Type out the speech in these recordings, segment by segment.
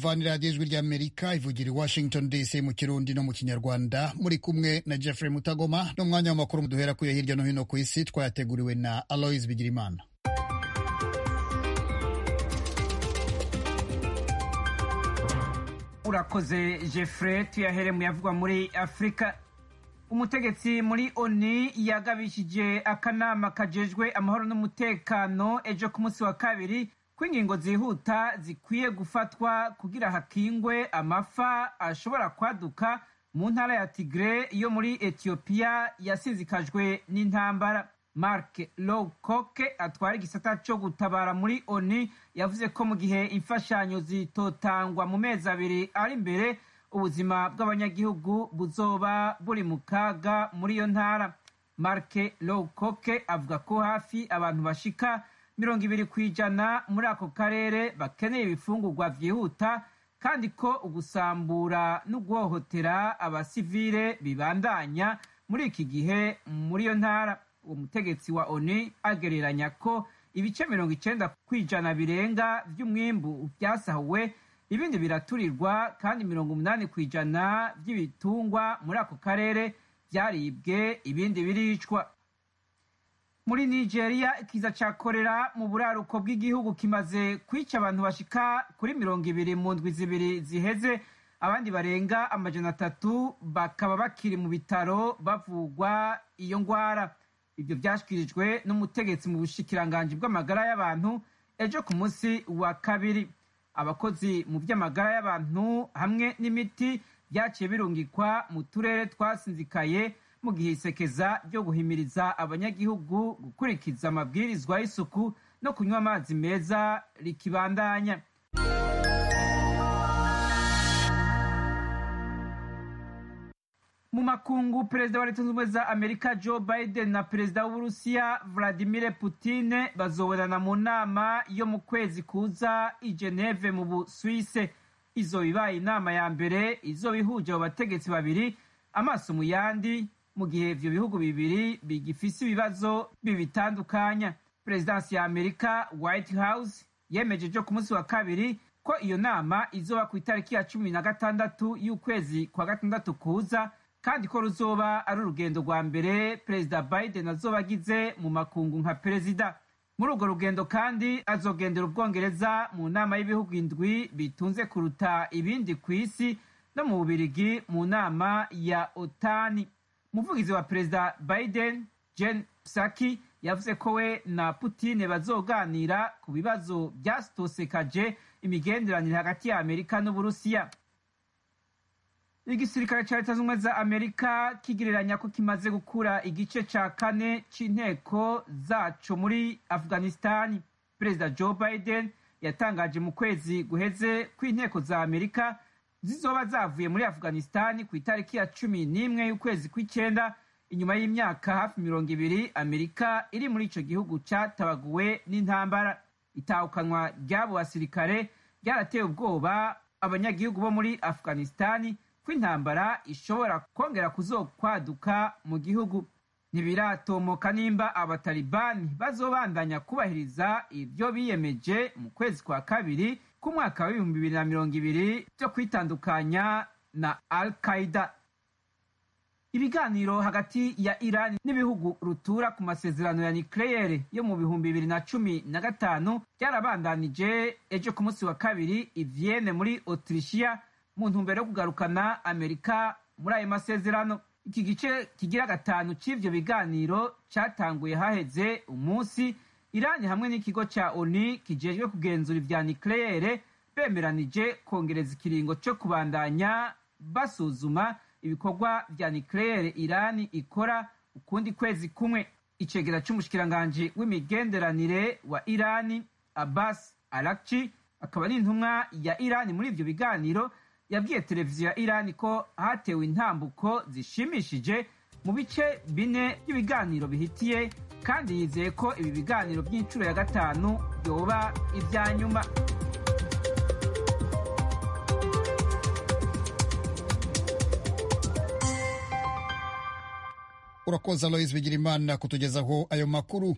murumva ni radiyo ijwi ry'amerika ivugira i washington dc mu kirundi no mu kinyarwanda, muri kumwe na Jeffrey Mutagoma n'umwanya w'amakuru duhera kuya hirya no hino ku isi, twayateguriwe na Aloys Bigirimana. Urakoze Jeffrey, tuyahere mu yavugwa muri Afrika. Umutegetsi muri ONU yagabishije akanama kajejwe amahoro n'umutekano ejo ku munsi wa kabiri ko ingingo zihuta zikwiye gufatwa kugira hakingwe amafa ashobora kwaduka mu ntara ya Tigray yo muri Ethiopia yasizikajwe n'intambara. Mark Lowcock atwara igisata cyo gutabara muri ONU yavuze ko mu gihe imfashanyo zitotangwa mu mezi abiri ari imbere, ubuzima bw'abanyagihugu buzoba buri mu kaga muri iyo ntara. Mark Lowcock avuga ko hafi abantu bashika 20% muri ako karere bakeneye ibifungurwa vyihuta, kandi ko ugusambura no guhohotera abasivile bibandanya muri iki gihe muri iyo ntara. Uwo mutegetsi wa ONU agereranya ko ibice 90% birenga vy'umwimbu vyasahuwe, ibindi biraturirwa, kandi 80% vy'ibitungwa muri ako karere vyaribwe, ibindi biricwa. Muri Nigeria, ikiza ca kolera mu buraruko bw'igihugu kimaze kwica abantu bashika kuri 200 mu ndwi zibiri ziheze, abandi barenga 300 bakaba bakiri mu bitaro bavugwa iyo ngwara. Ibyo byashyikirijwe n'umutegetsi mu bushikiranganji bw'amagara y'abantu ejo ku munsi wa kabiri. Abakozi mu by'amagara y'abantu hamwe n'imiti byaciye birungikwa mu turere twasinzikaye mu gihe isekeza ryo guhimiriza abanyagihugu gukurikiza amabwirizwa y'isuku no kunywa amazi meza rikibandanya. Mu makungu, perezida wa Leta Zunze Ubumwe za Amerika Joe Biden na perezida w'Uburusiya Vladimir Putin bazoberana mu nama yo mu kwezi kuza i Geneve mu Busuwise. Izo ibaye inama ya mbere izo bihuje abo bategetsi babiri amaso mu yandi, mu gihe ivyo bihugu bibiri bigifise ibibazo bibitandukanya. Perezidansi ya Amerika White House yemeje ejo ku munsi wa kabiri ko iyo nama izoba ku itariki ya 16 y'ukwezi kwa gatandatu kuza, kandi ko ruzoba ari urugendo rwa mbere perezida Biden azoba agize mu makungu nka perezida. Muri urwo rugendo kandi azogendera Ubwongereza mu nama y'ibihugu indwi bitunze kuruta ibindi ku isi, no mu Bubirigi mu nama ya OTAN. Umuvugizi wa perezida Biden Jen Psaki yavuze ko we na Putin bazoganira ku bibazo byasitosekaje imigenderanire hagati ya Amerika n'Uburusiya. Igisirikare ca Leta Zunze Ubumwe za Amerika kigereranya ko kimaze gukura igice ca 4 c'inteko zaco muri Afghanistan. Perezida Joe Biden yatangaje mu kwezi guheze ko inteko za Amerika zizoba zavuye muri Afghanistan ku itariki ya 11 y'ukwezi kw'icenda, inyuma y'imyaka hafi 20 Amerika iri muri ico gihugu catabaguwe n'intambara. Itahukanwa ry'abo basirikare ryarateye ubwoba abanyagihugu bo muri Afghanistan ko intambara ishobora kongera kuzokwaduka mu gihugu. Ntibiratomoka nimba abatalibani bazobandanya kubahiriza ibyo biyemeje mu kwezi kwa kabiri k'umwaka wa 2020 byo kwitandukanya na Al-Qaeda. Ibiganiro hagati ya Iran n'ibihugu rutura ku masezerano ya nucleaire yo mu 2015 byarabandanije ejo ku munsi wa kabiri i Vienne muri Autrichia mu ntumbero yo kugarukana Amerika muri ayo masezerano. Iki gice kigira gatanu c'ivyo biganiro catanguye haheze umunsi Iran hamwe n'ikigo ca ONU kijejwe kugenzura ivya nucleaire bemeranije kongereza ikiringo co kubandanya basuzuma ibikorwa vya nucleaire Iran ikora ukundi kwezi kumwe. Icegera c'umushikiranganji w'imigenderanire wa Iran Abbas Araghchi akaba ari intumwa ya Iran muri ivyo biganiro yabwiye televiziyo ya Iran ko hatewe intambuko zishimishije mu bice 4 by'ibiganiro bihitiye, kandi yizeye ko ibi biganiro by'incuro ya gatanu byoba ivya nyuma. Urakoze Aloys Bigirimana kutugezaho ayo makuru.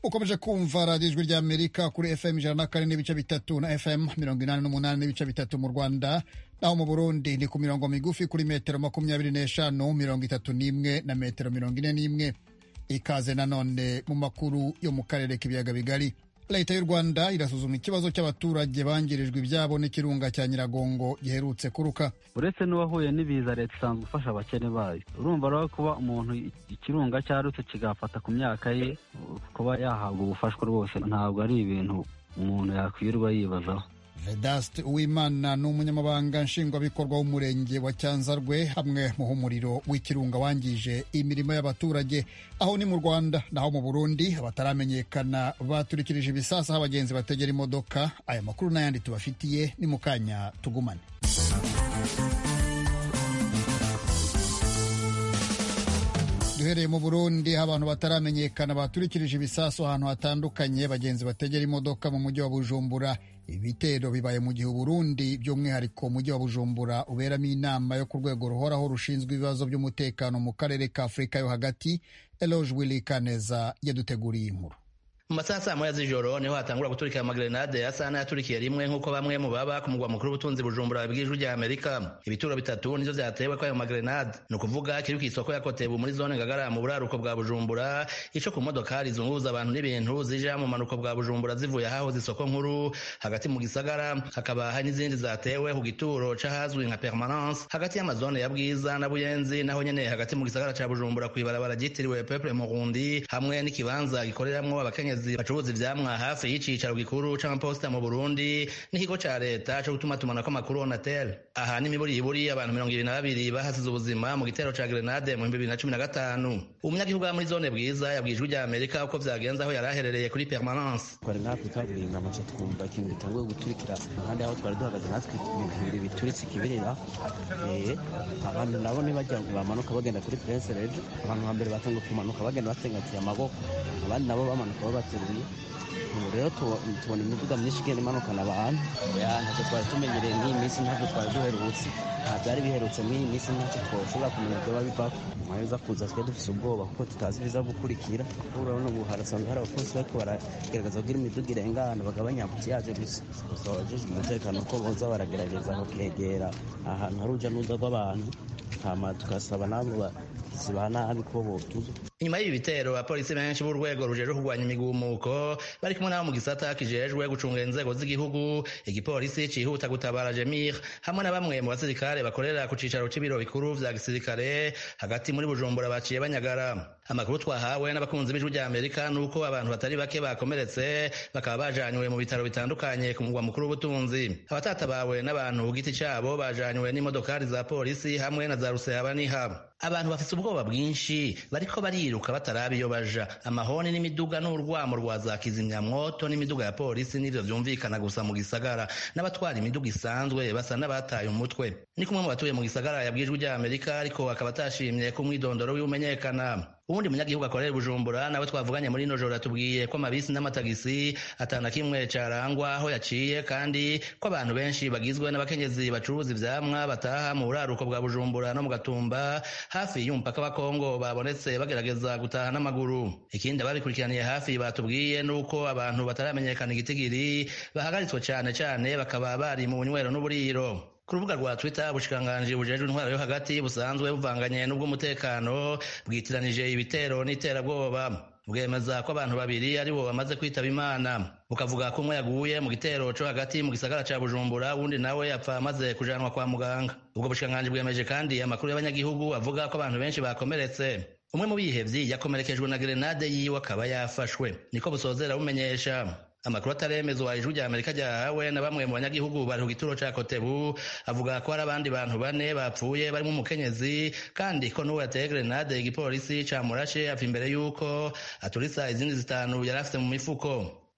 ukomeje kumva radiyo ijwi ry'Amerika kuri FM 104.3 na FM 88.3 mu Rwanda, naho mu Burundi ni ku mirongo migufi kuri metero 25, 31 na metero 41. Ikaze nanone mu makuru yo mu karere k'ibiyaga bigari. Leta y'u Rwanda irasuzuma ikibazo cy'abaturage bangirijwe ibyabo n'ikirunga cya Nyiragongo giherutse kuruka. Uretse n'uwahuye n'ibiza, leta isanzwe gufasha abakene bayo. Urumva rero kuba umuntu ikirunga cyarutse kigafata ku myaka ye, kuba yahabwa ubufashwa rwose ntabwo ari ibintu umuntu yakwirirwa yibazaho. Vedaste Uwimana ni umunyamabanga nshingwabikorwa w'umurenge wa Cyanzarwe, hamwe mu humuriro w'ikirunga wangije imirimo y'abaturage. Aho ni mu Rwanda. Naho mu Burundi abataramenyekana baturikirije ibisasa aho abagenzi bategera imodoka. Aya makuru n'ayandi tubafitiye ni mu kanya, tugumane. Duhereye mu Burundi, aho abantu bataramenyekana baturikirije ibisasu ahantu hatandukanye abagenzi bategera imodoka mu mujyi wa Bujumbura. Ibitero bibaye mu gihe Burundi, by'umwihariko umujyi wa Bujumbura uberamo inama yo ku rwego ruhoraho rushinzwe ibibazo by'umutekano mu karere ka Afurika yo hagati. Eloge Willy Kaneza yaduteguriye inkuru. Mu masaha saa moya z'ijoro niho hatangura guturika amagrenade asa n'ayaturikiye rimwe nk'uko bamwe mu baba ku mugwa mukuru w'ubutunzi Bujumbura bw'ijwi rya Amerika. Ibituro bitatu nivyo vyatewe kw'ayo magrenade, ni ukuvuga kiri kw'isoko ya Kotebu muri zone Ngagara mu buraruko bwa Bujumbura, ico ku modokari zunguruza abantu n'ibintu zija mu manuko bwa Bujumbura zivuye aho zisoko nkuru hagati mu gisagara. Hakaba hari n'izindi zatewe ku gituro c'ahazwi nka Permanence hagati y'amazone ya Bwiza na Buyenzi, naho nyene hagati mu gisagara ca Bujumbura kw'ibarabara ryitiriwe Peuple Murundi, hamwe n'ikibanza gikoreramwo abakenyezi bacuruza ivyamwa hafi y'icicaro gikuru c'amaposita mu Burundi n'ikigo ca leta co gutumatumanako amakuru Onatel. Aha n'imiburiburi abantu 22 bahasize ubuzima mu gitero ca grenade mu 2015. Umunyagihugu wa muri zone Bwiza yabwijwe rya Amerika uko vyagenze aho yaraherereye kuri Permanence. Twari nk'Afrika bwinga amace twumva ikintu gitanguye guturikira kandi aho twari duhagaze natwe ibintu bituritse ikibirira. Abantu nabo ntibajya bamanuka bagenda kuri Prince Rege, abantu hambere batanguye kumanuka bagenda batengatiye amaboko, abandi nabo bamanuka babateruye. Rero tubona imiduga myinshi igenda imanukana abantu. Ntacyo twari tumenyereye nk'iyi minsi, ntabwo twari duherutse, nta byari biherutse nk'iyi minsi, ntacyo twoshobora kumenya ibyo babivako. Mwaheza kuza twe dufise ubwoba kuko tutazi ibiza gukurikira. Urabona ubu harasanzwe hari abapolisi bariko baragerageza kugira imiduga irengana bagabanya yaje gusa. Gusa abajejwe umutekano ko boza baragerageza kugera ahantu hari uruja n'uruza rw'abantu, hama tugasaba nabo zibana nabi ko botuza. Inyuma y'ibi bitero, abapolisi benshi b'urwego rujejwe kurwanya imigumuko bari kumwe nabo mu gisata kijejwe gucunga inzego z'igihugu, igipolisi cihuta gutabara Jemir, hamwe na bamwe mu basirikare bakorera ku cicaro c'ibiro bikuru vya gisirikare hagati muri Bujumbura baciye banyagara. Amakuru twahawe n'abakunzi b'ijwi rya Amerika nuko abantu batari bake bakomeretse bakaba bajanywe mu bitaro bitandukanye ku mugwa mukuru w'ubutunzi. Abatatabawe n'abantu ku giti cabo bajanywe n'imodokari za polisi hamwe na za Ruseyabaniha. Abantu bafise ubwoba bwinshi bariko bariruka batarabi iyo baja. Amahoni n'imiduga n'urwamo rwa za kizimyamwoto n'imiduga ya polisi nivyo vyumvikana gusa mu gisagara. N'abatwara imiduga isanzwe basa n'abataye umutwe. Ni kumwe mu batuye mu gisagara yabwijwe rya Amerika, ariko akaba atashimye ko umwidondoro w'iumenyekana. Ubundi munyagihugu akorera Bujumbura nawe twavuganye muri ino joro atubwiye ko amabisi n'amatagisi atana kimwe carangwa aho yaciye, kandi ko abantu benshi bagizwe n'abakenyezi bacuruza ivyamwa bataha mu buraruko bwa Bujumbura no mu Gatumba hafi y'umupaka wa Kongo babonetse bagerageza gutaha n'amaguru. Ikindi ababikurikiraniye hafi batubwiye nuko abantu bataramenyekana igitigiri bahagaritswe cane bakaba bari mu bunywero n'uburiro. Ku rubuga rwa Twitter, ubushikiranganji bujejwe intwaro yo hagati busanzwe buvanganye n'ubw'umutekano bwitiranije ibitero n'iterabwoba. Bwemeza ko abantu babiri ari bo bamaze kwitaba Imana, bukavuga ko umwe yaguye mu gitero co hagati mu gisagara ca Bujumbura, undi nawe yapfa amaze kujanwa kwa muganga. Ubwo bushikiranganji bwemeje kandi amakuru y'abanyagihugu avuga ko abantu benshi bakomeretse. Umwe mu bihevyi yakomerekejwe na grenade yiwe akaba yafashwe, niko busozera bumenyesha. Amakuru ataremezwa ijwi rya Amerika ryahawe na bamwe mu banyagihugu bari ku gituro ca Kotebu avuga ko hari abandi bantu 4 bapfuye barimo umukenyezi, kandi ko n'uwo yateye grenade igipolisi camurashe ava imbere yuko aturitsa izindi 5 yari afite mu mifuko.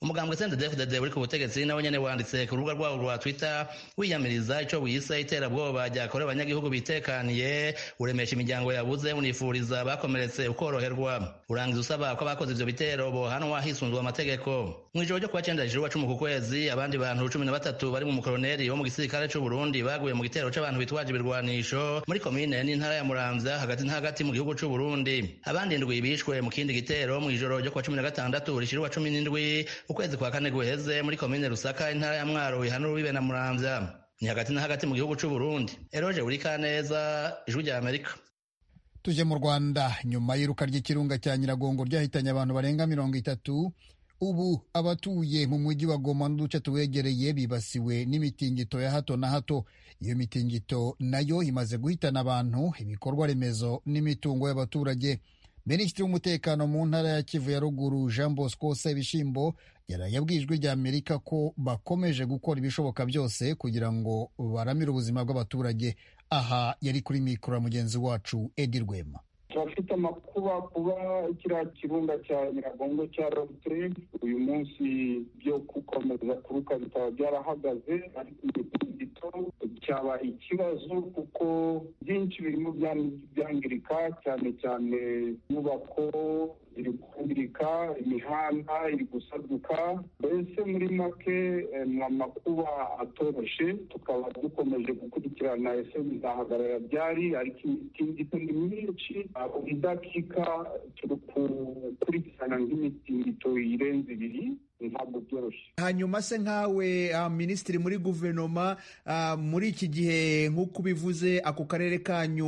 umugambwe CNDD-FDD uri ku butegetsi nawe nyene wanditse ku rubuga rwabo rwa Twitter wiyamiriza ico wise iterabwoba ryakorewe abanyagihugu bitekaniye, uremesha imiryango yabuze, unifuriza bakomeretse ukoroherwa, urangiza usaba ko abakoze ivyo bitero bohanwa hisunzwe amategeko. Mw'ijoro ryo kuwa 9 z'ukwa ku kwezi, abandi bantu 13 bari mu mukoloneli wo mu gisirikare c'u Burundi baguye mu gitero c'abantu bitwaje ibirwanisho muri komine n'intara ya Muramvya hagati mu gihugu c'u Burundi. Abandi ndwi bishwe mu kindi gitero mw'ijoro ryo kuwa 16 rishira 17 ukwezi kwa kane guheze muri komine Rusaka intara ya Mwaro ihanura bibe na Muramvya ni hagati mu gihugu c'u Burundi. Eroje Urikaneza, Ijwi rya Amerika. Tuje mu Rwanda. Nyuma y'iruka ry'ikirunga cya Nyiragongo ryahitanye abantu barenga 30, ubu abatuye mu mujyi wa Goma n'uduce tuwegereye bibasiwe n'imitingito ya hato na hato. Iyo mitingito nayo imaze guhitana abantu, ibikorwa remezo n'imitungo y'abaturage. Minisitiri w'umutekano mu ntara ya Kivu ya Ruguru Jean Bosco Sebishimbo yabwiye Ijwi rya Amerika ko bakomeje gukora ibishoboka byose kugira ngo baramire ubuzima bw'abaturage. Aha yari kuri mikoro ya mugenzi wacu Edi Rwema. Turafite amakuba kuba kiriya kirunga cya Nyiragongo cyarobye uyu munsi byo gukomeza kuruka bitaba byarahagaze, ariko imitingito cyaba ikibazo kuko byinshi birimo byangirika, cyane cyane inyubako iri kwangirika, imihanda iri gusaduka. Mbese muri make ni amakuba atoroshe, tukaba dukomeje gukurikirana ese bizahagarara byari, ariko imitingito ni myinshi. Buri dakika turi gukurikirana nk'imitingito irenze 2, ntabwo byoroshye. Hanyuma se nkawe minisitiri muri guverinoma, muri iki gihe nk'uko ubivuze ako karere kanyu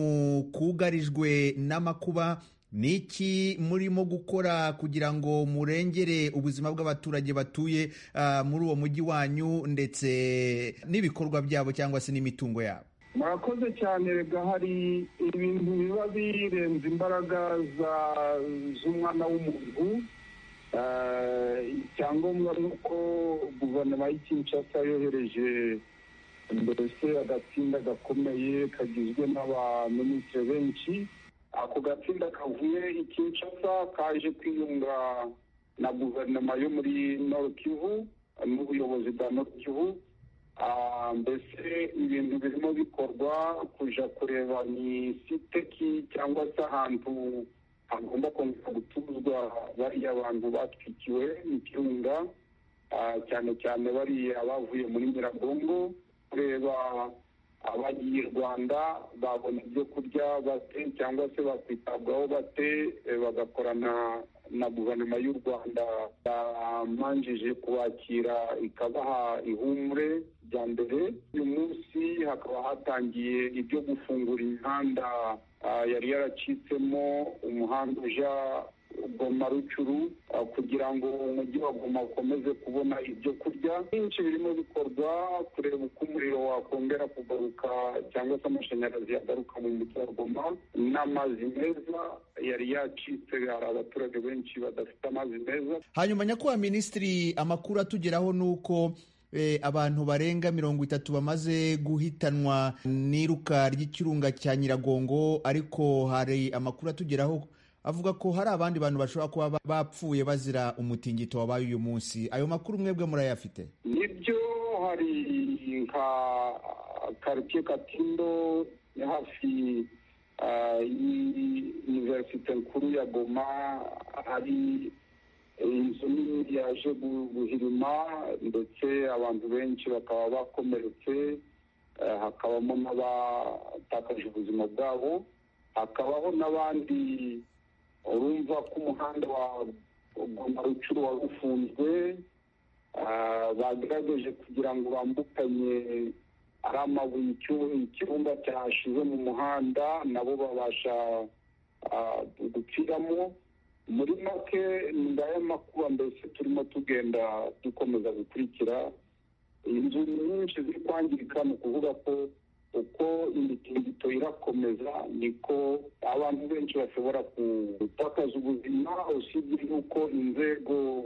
kugarijwe n'amakuba, ni iki murimo gukora kugira ngo murengere ubuzima bw'abaturage batuye muri uwo mujyi wanyu ndetse n'ibikorwa byabo cyangwa se n'imitungo yabo? Murakoze cyane. Rega hari ibintu biba birenze imbaraga z'umwana w'umuntu. Icyangombwa ni uko guverinoma y'i Kinshasa yohereje mbese agatsinda gakomeye kagizwe n'abaminisitiri benshi. Ako gatsinda kavuye i Kinshasa kaje kwiyunga na guverinoma yo muri Nord Kivu n'ubuyobozi bwa Nord Kivu. Mbese ibintu birimo bikorwa kuja kureba ni siteki cyangwa se ahantu hagomba kongera gutuzwa bariya abantu batwikiwe mu kirunga, cyane cyane bariya bavuye muri Nyiragongo, kureba abagiye i Rwanda babona ibyo kurya bate cyangwa se bakwitabwaho bate, bagakorana na guverinoma y'u Rwanda bamanjije kubakira ikabaha ihumure bya mbere. Uyu munsi hakaba hatangiye ibyo gufungura imihanda yari yaracitsemo, umuhanda uja Goma Rucuru, kugira ngo umujyi wa Goma ukomeze kubona ibyo kurya. Byinshi birimo bikorwa kureba uko umuriro wakongera kugaruka cyangwa se amashanyarazi yagaruka mu mujyi wa Goma, n'amazi meza yari yacitse. Hari abaturage benshi badafite amazi meza. Hanyuma nyakubahwa minisitiri, amakuru atugeraho ni uko abantu barenga 30 bamaze guhitanwa n'iruka ry'ikirunga cya Nyiragongo, ariko hari amakuru atugeraho avuga ko hari abandi bantu bashobora kuba bapfuye bazira umutingito wabaye uyu munsi. Ayo makuru mwebwe murayafite? Nibyo, hari nka quartier Katindo hafi y'universite nkuru ya Goma, hari inzu nini yaje guhirima ndetse abantu benshi bakaba bakomeretse, hakabamo n'abatakaje ubuzima bwabo, hakabaho n'abandi. Urumva ko umuhanda wa Goma Rucuru wari ufunzwe, bagerageje kugira ngo bambukanye ari amabuye ikirunga cyashize mu muhanda, nabo babasha gupfiramo. Muri make ni ngaya makuba mbese turimo tugenda dukomeza gukurikira. Inzu nyinshi ziri kwangirika, ni ukuvuga ko uko imitingito irakomeza niko abantu benshi bashobora gutakaza ubuzima, usibye yuko inzego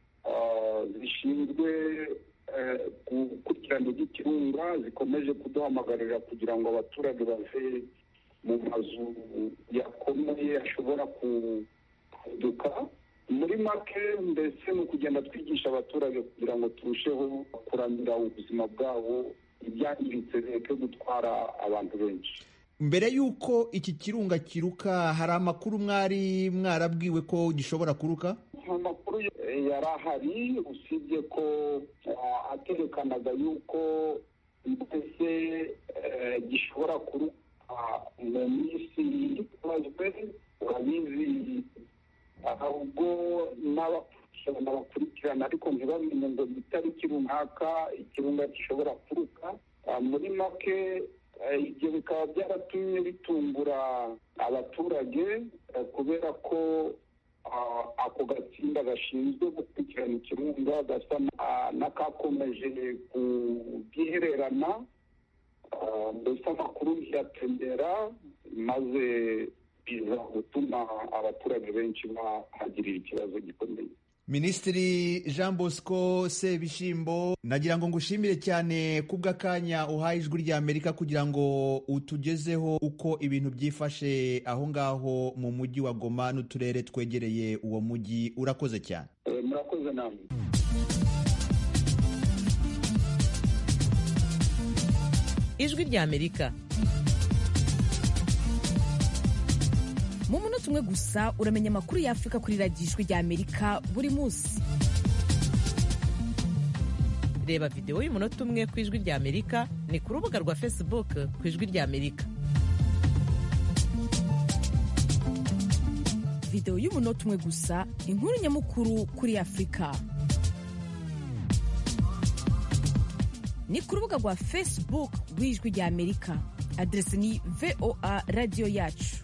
zishinzwe gukurikirana iby'ikirunga zikomeje kuduhamagarira kugira ngo abaturage bave mu mazu yakomeye ashobora kuduka, muri make mbese ni ukugenda twigisha abaturage kugira ngo turusheho kuramira ubuzima bwabo, ibyangiritse bireke gutwara abantu benshi. Mbere y'uko iki kirunga kiruka hari amakuru mwari mwarabwiwe ko gishobora kuruka? Amakuru yari ahari, usibye ko aterekanaga yuko mbese gishobora kuruka mu minsi ikozwe. Urabizi ahubwo n'abakurikirana ariko ntibamenye ngo ni itariki runaka ikirunga gishobora kuruka. Muri make ibyo bikaba byaratumye bitungura abaturage kubera ko ako gatsinda gashinzwe gukurikirana ikirunga gasa n'akakomeje kubyihererana, mbese amakuru ntiyatembera maze biza gutuma abaturage benshi bahagirira ikibazo gikomeye. Minisitiri Jean Bosco Sebishimbo, nagira ngo ngushimire cyane kubw'akanya uhaye ijwi ry'Amerika kugira ngo utugezeho uko ibintu byifashe aho ngaho mu mujyi wa Goma n'uturere twegereye uwo mujyi. Urakoze cyane. Murakoze namwe. Ijwi ry'Amerika mu munota umwe gusa uramenya amakuru y'Afurika kuri radiyo Ijwi ry'Amerika buri munsi. Reba videwo y'umunota umwe ku Ijwi ry'Amerika ni ku rubuga rwa Facebook ku Ijwi ry'Amerika. Videwo y'umunota umwe gusa, inkuru nyamukuru kuri Afurika. Ni ku rubuga rwa Facebook rw'Ijwi ry'Amerika. Adresi ni VOA Radio Yacu.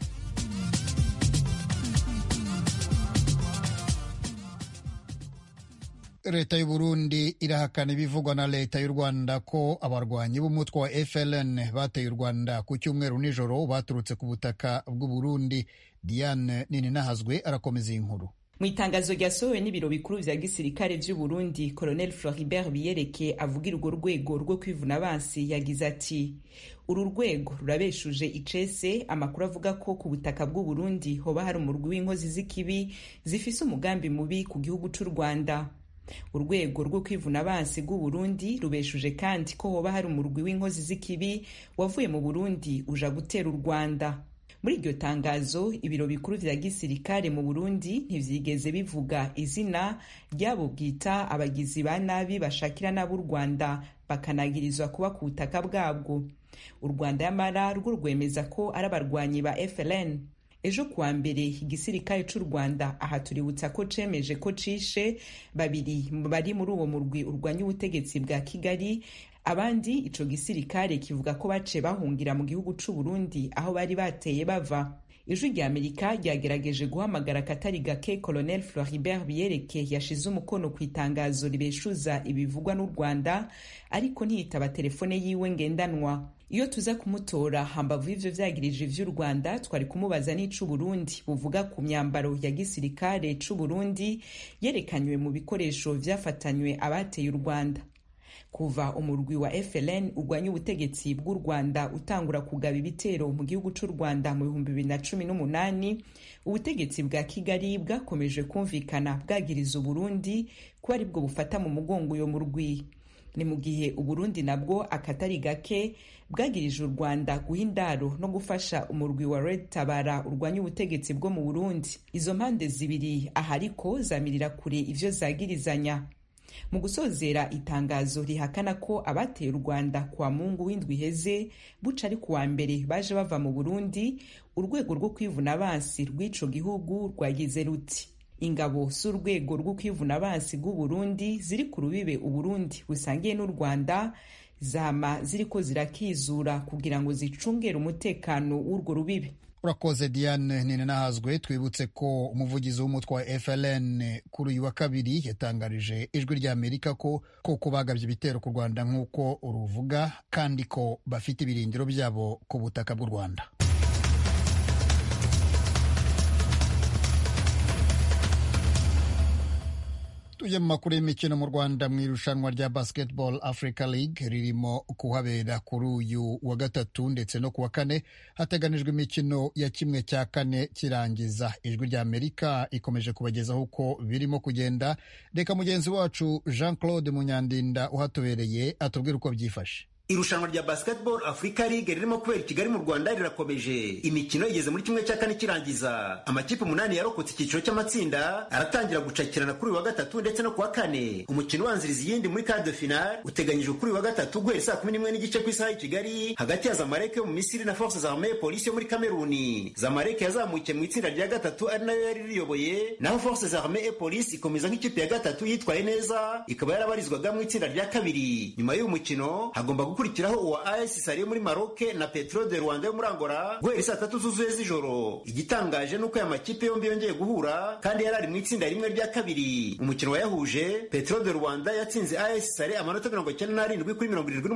Leta y'u Burundi irahakana ibivugwa na leta y'u Rwanda ko abarwanyi b'umutwe wa FLN bateye u Rwanda ku cyumweru nijoro baturutse ku butaka bw'u Burundi. Diane Nininahazwe arakomeza iyi nkuru. Mu itangazo ryasohowe n'ibiro bikuru vya gisirikare vy'u Burundi, Colonel Floribert Biyereke avugira urwo rwego rwo kwivuna abansi yagize ati: uru rwego rurabeshuje icese amakuru avuga ko ku butaka bw'u Burundi hoba hari umurwi w'inkozi z'ikibi zifise umugambi mubi ku gihugu c'u Rwanda. Urwego rwo kwivuna abansi bw'u Burundi rubeshuje kandi ko hoba hari umurwi w'inkozi z'ikibi wavuye mu Burundi uja gutera u Rwanda. Muri iryo tangazo, ibiro bikuru vya gisirikare mu Burundi ntivyigeze bivuga izina ryabo bwita abagizi ba nabi bashakira n'ab'u Rwanda bakanagirizwa kuba ku butaka bwabwo. U Rwanda yamara rwo rwemeza ko ari abarwanyi ba FLN. Ejo kuwa mbere igisirikare c'u Rwanda aha tuributsa ko cemeje ko cishe babiri bari muri uwo murwi urwanya ubutegetsi bwa Kigali. Abandi ico gisirikare kivuga ko bace bahungira mu gihugu c'u Burundi aho bari bateye bava. Ijwi ry'Amerika ryagerageje guhamagara katari gake Colonel Floribert Biyereke yashize umukono ku itangazo ribeshuza ibivugwa n'u Rwanda, ariko ntiyitaba telefone yiwe ngendanwa. Iyo tuza kumutora hambavu ivyo vyagirije vy'u Rwanda, twari kumubaza n'ic'u Burundi buvuga ku myambaro ya gisirikare c'u Burundi yerekanywe mu bikoresho vyafatanywe abateye u Rwanda. Kuva umurwi wa FLN urwanya ubutegetsi bw'u Rwanda utangura kugaba ibitero mu gihugu c'u Rwanda mu 2018, ubutegetsi bwa Kigali bwakomeje kumvikana bwagiriza u Burundi ko ari bwo bufata mu mugongo uyo murwi. Ni mu gihe u Burundi nabwo akatari gake bwagirije u Rwanda guha indaro no gufasha umurwi wa Red Tabara urwanya ubutegetsi bwo mu Burundi. Izo mpande zibiri ahariko zamirira kure ivyo zagirizanya. Mu gusozera itangazo rihakana ko abateye u Rwanda kwa Mungu w'indwi heze buca ari kuwa mbere baje bava mu Burundi, urwego rwo kwivuna abansi rw'ico gihugu rwagize ruti: ingabo z'urwego rwo kwivuna abansi bw'u Burundi ziri ku rubibe u Burundi busangiye n'u Rwanda zama ziriko zirakizura kugira ngo zicungere umutekano w'urwo rubibe. Urakoze Diane Nininahazwe. Twibutse ko umuvugizi w'umutwe wa FLN kuri uyu wa kabiri yatangarije Ijwi ry'Amerika ko bagabye ibitero ku Rwanda nk'uko uruvuga, kandi ko bafite ibirindiro byabo ku butaka bw'u Rwanda. tujye mu makuru y'imikino mu Rwanda. Mu irushanwa rya Basketball Africa League ririmo kuhabera kuri uyu wa gatatu ndetse no ku wa kane, hateganijwe imikino ya kimwe cya kane kirangiza. Ijwi rya Amerika ikomeje kubagezaho uko birimo kugenda. Reka mugenzi wacu Jean Claude Munyandinda uhatubereye atubwira uko byifashe. Irushanwa rya Basketball Africa League ririmo kubera i Kigali mu Rwanda rirakomeje. Imikino igeze muri kimwe cya kane kirangiza. Amakipe 8 yarokotse icyiciro cy'amatsinda aratangira gucakirana kuri wa gatatu ndetse no ku wa kane. Umukino ubanziriza iyindi muri quart de finale uteganyijwe kuri wa gatatu guhera saa 11 n'igice ku isaha i Kigali, hagati ya Zamalek yo mu Misiri na Forces Armées Police yo muri Kameruni. Zamalek yazamukiye mu itsinda rya gatatu ari nayo yari riyoboye, naho Forces Armées Police ikomeza nk'ikipe ya gatatu yitwaye neza, ikaba yarabarizwaga mu itsinda rya kabiri. Nyuma y'uyu mukino hagomba gukurikiraho uwa AS Sali muri Maroc na Petro de Rwanda yo muri Angola guhera saa 3 zuzuye z'ijoro. Igitangaje nuko aya makipe yombi yongeye guhura kandi yarari mu itsinda rimwe rya kabiri. Umukino wayahuje, Petro de Rwanda yatsinze AS Sali amanota 97 kuri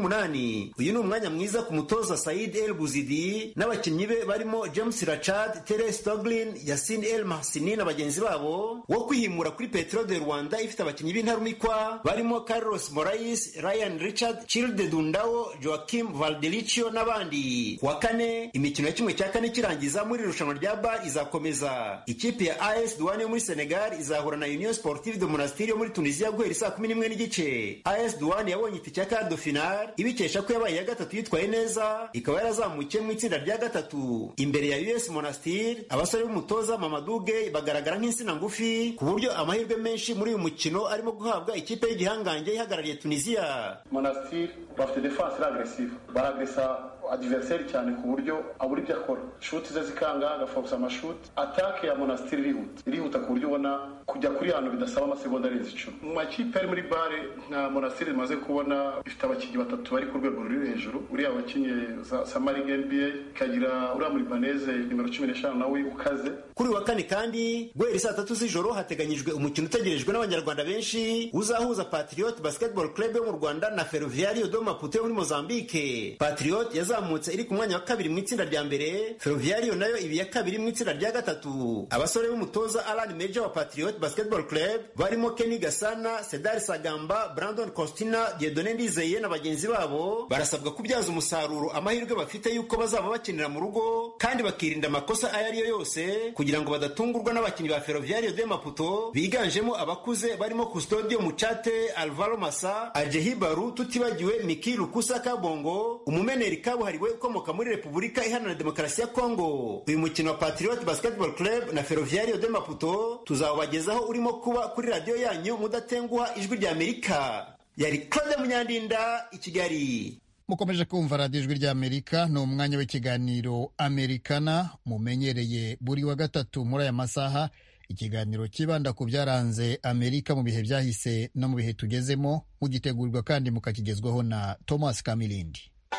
78. Uyu ni umwanya mwiza ku mutoza Said El Bouzidi n'abakinnyi be barimo James Rachad, Tere Stoglin, Yassine El Mahsini na bagenzi babo, wo kwihimura kuri Petro de Rwanda ifite abakinnyi b'intarumikwa barimo Carlos Morais, Ryan Richard, Childe Dundao, Joaquim Valdelicio n'abandi. Kuwa kane imikino ya kimwe cya kane kirangiza muri irushanwa rya BAR izakomeza. Ikipe ya AS Douane yo muri Senegal izahura na Union Sportive de Monastir yo muri Tunisia guhera saa 11 n'igice. AS Douane yabonye itike ya quart de finale ibikesha ko yabaye ya gatatu yitwaye neza, ikaba yarazamukiye mu itsinda rya gatatu imbere ya US Monastir. Abasore b'umutoza Mamadou Gueye bagaragara nk'insina ngufi ku buryo amahirwe menshi muri uyu mukino arimo guhabwa ikipe y'igihangange ihagarariye Tunisia. Monastir bafite defense agressive, baragresa adversaire cyane ku buryo aburi byo akora, shoot ze zikanga agafokusa amashoot. Attaque ya Monastir irihuta ku buryo ubona kujya kuri hano bidasaba amasegonda arenze 10. Mu makipe ari muri bare nka Monastir imaze kubona ifite abakinnyi batatu bari ku rwego ruri hejuru. Uriya abakinnyi Samaring NBA kagira uriya muri Baneze nimero 15 nawe ukaze. Kuri wa kane kandi guhera saa 3 z'ijoro hateganyijwe umukino utegerejwe n'abanyarwanda benshi uzahuza Patriot Basketball Club yo mu Rwanda na Ferroviario do Maputo muri Mozambique. Patriot yazamutse iri ku mwanya wa kabiri mu itsinda rya mbere, Ferroviario nayo ibi ya kabiri mu itsinda rya gatatu. Abasore b'umutoza Alan Major wa Patriot Basketball Club barimo Kenny Gasana, Sedar Sagamba, Brandon Costina, Dieudonné Ndizeye na bagenzi babo barasabwa kubyaza umusaruro amahirwe bafite yuko bazaba bakinira mu rugo kandi bakirinda amakosa ayo ariyo yose kugira ngo badatungurwa n'abakinnyi ba Ferroviario de Maputo biganjemo abakuze barimo Custodio Muchate, Alvaro Massa, Ajehi Baru, tutibagiwe Miki Lukusa Kabongo, umumeneri kabuhariwe ukomoka muri Repubulika Iharanira Demokarasi ya Kongo. Uyu mukino wa Patriot Basketball Club na Ferroviario de Maputo tuzawabagezaho urimo kuba kuri radio yanyu mudatenguha. Ijwi rya Amerika. Yari Claude Munyandinda i Kigali. Mukomeje kumva radio Ijwi rya Amerika, ni umwanya w'ikiganiro Americana mumenyereye buri wa gatatu muri aya masaha. Ikiganiro kibanda ku byaranze Amerika mu bihe byahise no mu bihe tugezemo, mugitegurirwa kandi mukakigezwaho na Thomas Kamilindi.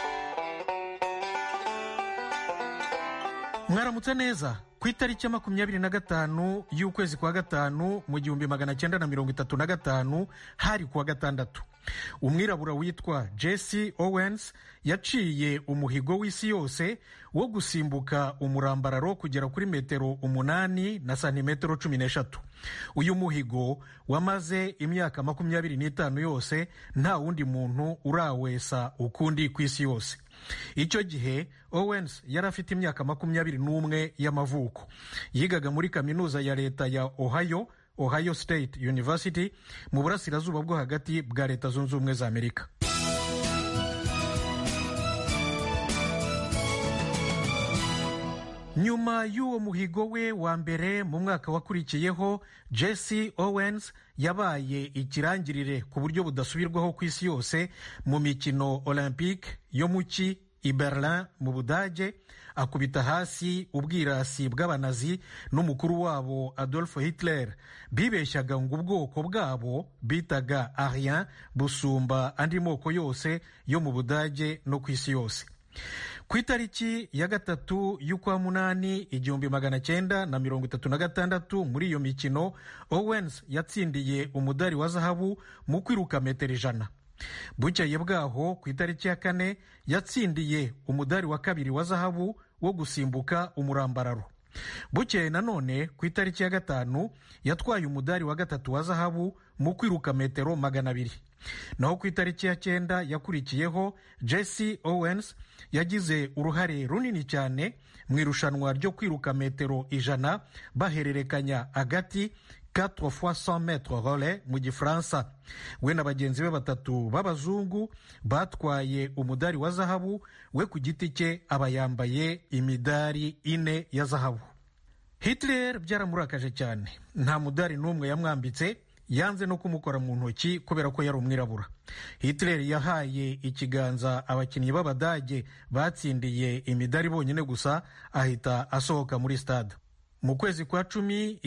Mwaramutse neza. Ku itariki ya 25 y'ukwezi kwa gatanu mu 1935 hari kuwa gatandatu, umwirabura witwa Jesse Owens yaciye umuhigo w'isi yose wo gusimbuka umurambararo kugera kuri metero 8 na santimetero 13. Uyu muhigo wamaze imyaka 25 yose nta wundi muntu urawesa ukundi ku isi yose. Icyo gihe Owens yari afite imyaka 21 y'amavuko. Yigaga muri kaminuza ya leta ya Ohio State University mu burasirazuba bwo hagati bwa Leta Zunze Ubumwe za Amerika. Nyuma y'uwo muhigo we wa mbere mu mwaka wakurikiyeho, Jesse Owens yabaye ikirangirire ku buryo budasubirwaho ku isi yose mu mikino Olympique yo mu i Berlin mu Budage, akubita hasi ubwirasi bw'abanazi n'umukuru wabo Adolf Hitler bibeshyaga ngo ubwoko bwabo bitaga Aryan busumba andi moko yose yo mu Budage no ku isi yose. Ku itariki ya 3 y'ukwa munani 1936 muri iyo mikino, Owens yatsindiye umudari wa zahabu mu kwiruka metero 100. Bukeye bwaho ku itariki ya 4 yatsindiye umudari wa kabiri wa zahabu wo gusimbuka umurambararo. bukeye nanone ku itariki ya 5 yatwaye umudari wa 3 wa zahabu mu kwiruka metero 200. naho ku itariki ya 9 yakurikiyeho Jesse Owens yagize uruhare runini cyane mu irushanwa ryo kwiruka metero 100 bahererekanya agati 4 fois 100 mètres relais mu gifaransa. we na bagenzi be 3 b'abazungu batwaye umudari wa zahabu, we ku giti cye aba yambaye imidari 4 ya zahabu. Hitler byaramurakaje cyane, nta mudari n'umwe yamwambitse, yanze no kumukora mu ntoki kubera ko yari umwirabura. Hitler yahaye ikiganza abakinnyi b'Abadage batsindiye imidari bonyine gusa, ahita asohoka muri stade. Mu kwezi kwa 10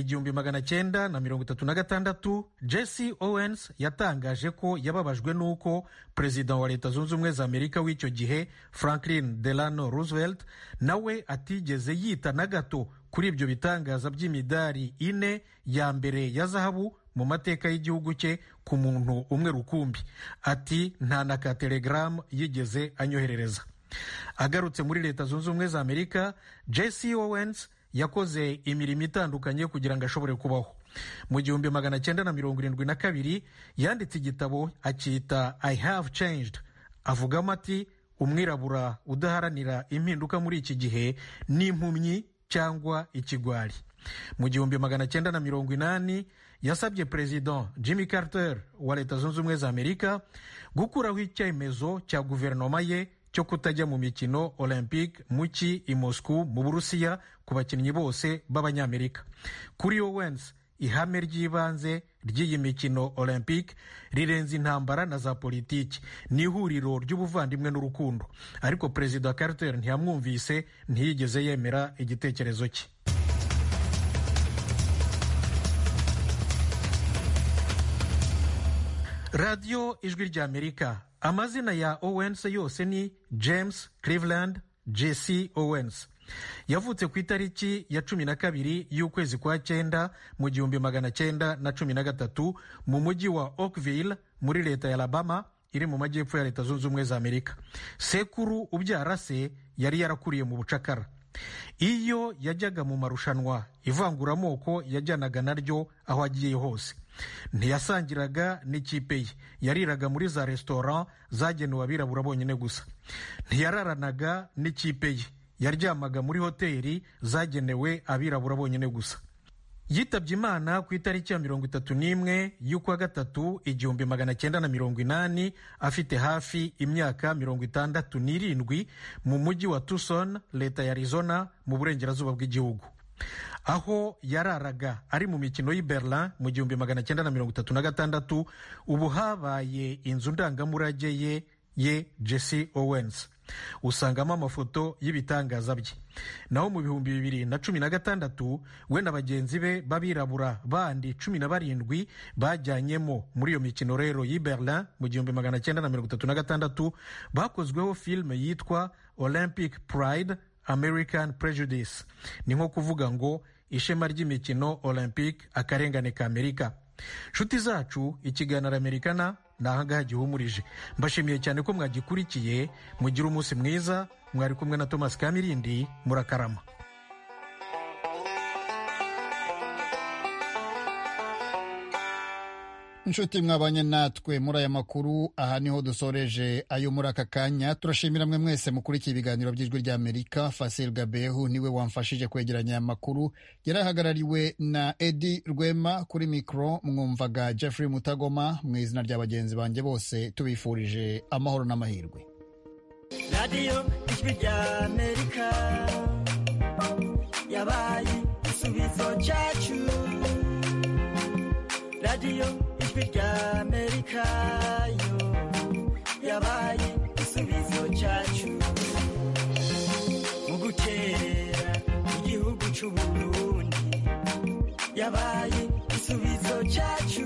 1936 Jesse Owens yatangaje ko yababajwe n'uko perezida wa Leta Zunze Ubumwe za Amerika w'icyo gihe Franklin Delano Roosevelt nawe atigeze yita na gato kuri ibyo bitangaza by'imidari 4 ya mbere ya zahabu mu mateka y'igihugu cye ku muntu umwe rukumbi. Ati nta na ka telegram yigeze anyoherereza. Agarutse muri Leta Zunze Ubumwe za Amerika, Jesse Owens yakoze imirimo itandukanye kugira ngo ashobore kubaho. Mu 1972 yanditse igitabo acyita I Have Changed, avugamo ati umwirabura udaharanira impinduka muri iki gihe ni impumyi cyangwa ikigwari. Mu 1980 yasabye President Jimmy Carter wa Leta Zunze Ubumwe za Amerika gukuraho icyemezo cya guverinoma ye cyo kutajya mu mikino Olympique muki i Moscow mu Burusiya ku bakinnyi bose b'Abanyamerika. Kuri Owens, ihame ry'ibanze ry'iyi mikino Olympique rirenze intambara na za politiki, ni ihuriro ry'ubuvandimwe n'urukundo. Ariko Perezida Carter ntiyamwumvise, ntiyigeze yemera igitekerezo cye. Radio Ijwi ry'Amerika. Amazina ya Owens yose ni James Cleveland Jesse Owens. Yavutse ku itariki ya 12 y'ukwezi kwa 9 mu 1913 mu mujyi wa Oakville muri leta ya Alabama iri mu majyepfo ya Leta Zunze Ubumwe za Amerika. Sekuru ubyara se yari yarakuriye mu bucakara. Iyo yajyaga mu marushanwa ivanguramoko yajyanaga naryo aho agiye hose. Ntiyasangiraga n'ikipe ye, yariraga muri za restaurant zagenewe abirabura bonyine gusa. Ntiyararanaga n'ikipe ye, yaryamaga muri hoteli zagenewe abirabura bonyine gusa. Yitabye Imana ku itariki ya 31 y'ukwa 3 1980 afite hafi imyaka 67 mu mujyi wa Tucson, leta ya Arizona mu burengerazuba bw'igihugu. Aho yararaga ari mu mikino y'i Berlin mu 1936, ubu habaye inzu ndangamurage ye Jesse Owens. Usangamo amafoto y'ibitangaza bye. Naho mu 2016 we na bagenzi be babirabura bandi 17 bajyanyemo muri iyo mikino rero y'i Berlin mu 1936 bakozweho filime yitwa Olympic Pride American Prejudice. Ni nko kuvuga ngo ishema ry'imikino Olympic, akarengane ka Amerika. Nshuti zacu, ikiganiro Amerikana nahangaha gihumurije. Mbashimiye cyane ko mwagikurikiye. Mugira umunsi mwiza. Mwari kumwe na Thomas Kamirindi. Murakarama. Inshuti mwabanye natwe muri aya makuru, aha niho dusoreje ayo muri aka kanya. Turashimira mwe mwese mukurikiye ibiganiro by'Ijwi ry'Amerika. Fasil Gabehu niwe wamfashije kwegeranya aya makuru, yarahagarariwe na Edi Rwema. Kuri mikro mwumvaga Jeffrey Mutagoma. Mu izina rya bagenzi banjye bose tubifurije amahoro n'amahirwe. Radio Ijwi ry'Amerika yabaye igisubizo cyacu. Radio Ijwi ry'Amerika yo yabaye igisubizo cyacu. Mu gutera igihugu cy'u Burundi yabaye igisubizo cyacu.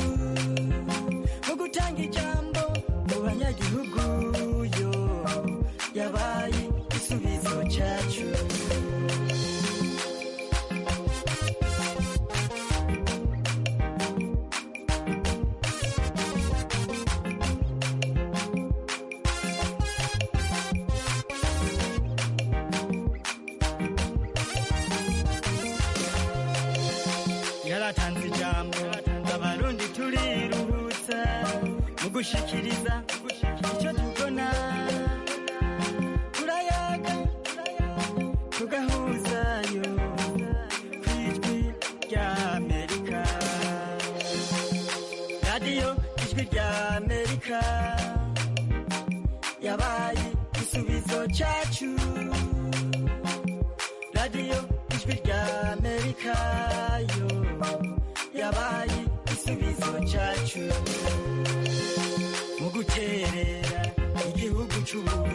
Mu gutanga ijambo mu banyagihugu yo yabaye igisubizo cyacu. yaratanze ijambo abarundi turiruhutsa mu gushikiriza icyo tubona turayaga tugahuzayo ku ijwi ry'Amerika radiyo ijwi ry'Amerika yabaye igisubizo cyacu radiyo ijwi ry'Amerika yo yabaye igisubizo cyacu mu guterera igihugu cy'u